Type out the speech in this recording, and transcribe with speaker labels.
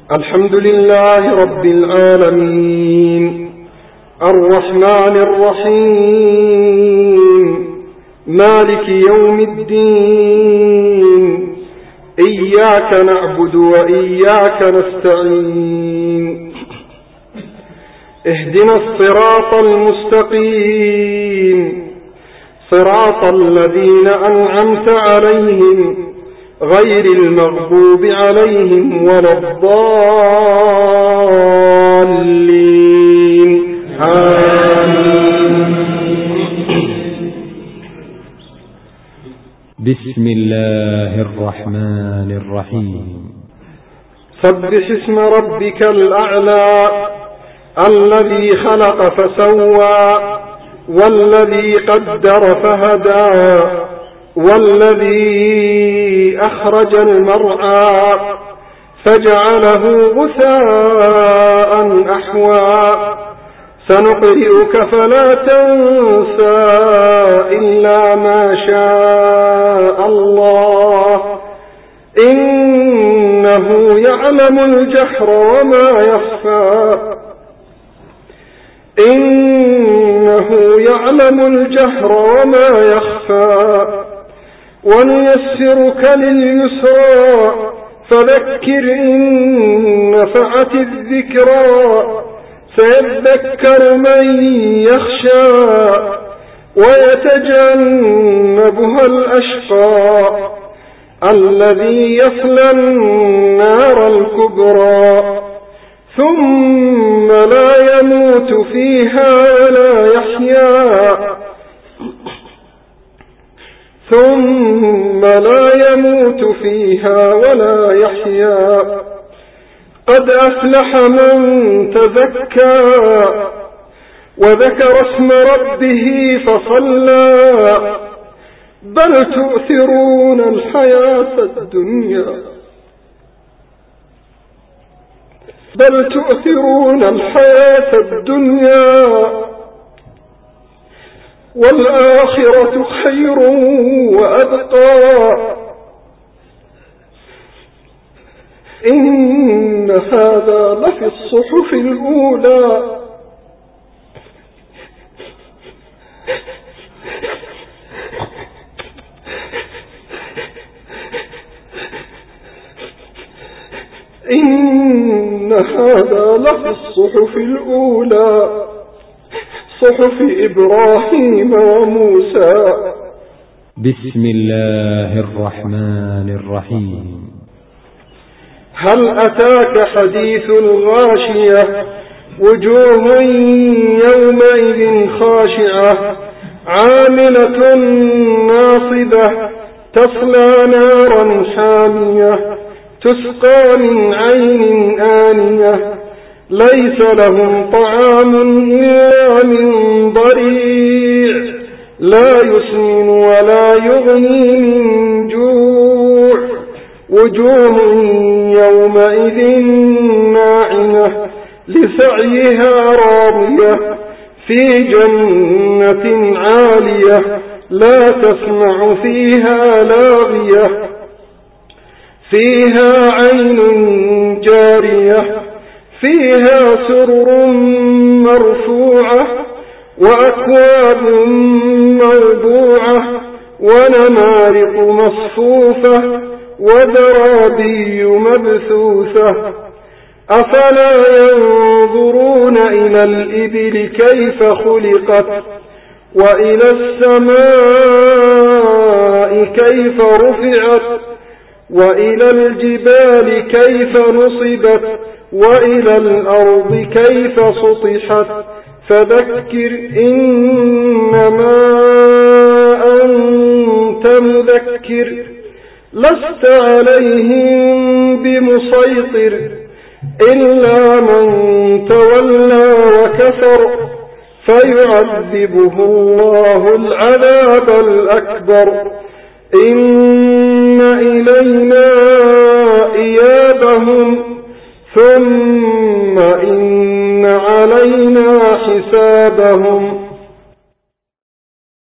Speaker 1: الحمد لله رب العالمين الرحمن الرحيم مالك يوم الدين إياك نعبد وإياك نستعين اهدنا الصراط المستقيم صراط الذين أنعمت عليهم غير المغضوب عليهم ولا الضالين آمين.
Speaker 2: بسم الله الرحمن الرحيم
Speaker 1: سبح اسم ربك الأعلى الذي خلق فسوى والذي قدر فهدى والذي أخرج المرعى فجعله غثاء أحوى سنقرئك فلا تنسى إلا ما شاء الله إنه يعلم الجهر وما يخفى إنه يعلم الجهر وما يخفى ونيسرك لليسرى فذكر إن نفعت الذكرى سيذكر من يخشى ويتجنبها الأشقى الذي يصلى النار الكبرى ثم لا يموت فيها ولا يحيا قد أفلح من تزكى وذكر اسم ربه فصلى بل تؤثرون الحياة الدنيا والآخرة خير وأبقى إن هذا لفي الصحف الأولى صحف إبراهيم وموسى.
Speaker 2: بسم الله الرحمن الرحيم
Speaker 1: هل أتاك حديث الغاشية وجوه يومئذ خاشعة عاملة ناصبة تصلى نارا حامية تسقى من عين آنية ليس لهم طعام إلا من ضريع لا يسمن ولا يغني من جوع وجوه يومئذ ناعمة لسعيها راضية في جنة عالية لا تسمع فيها لاغية فيها عين جارية فيها سرر مرفوعة وأكواب موضوعة ونمارق مصفوفة وزرابي مبثوثة أفلا ينظرون إلى الإبل كيف خلقت وإلى السماء كيف رفعت وإلى الجبال كيف نصبت وإلى الأرض كيف سطحت فذكر إنما أنت مذكر لست عليهم بمسيطر إلا من تولى وكفر فيعذبه الله العذاب الأكبر إن إلينا إيابهم ثم إن علينا حسابهم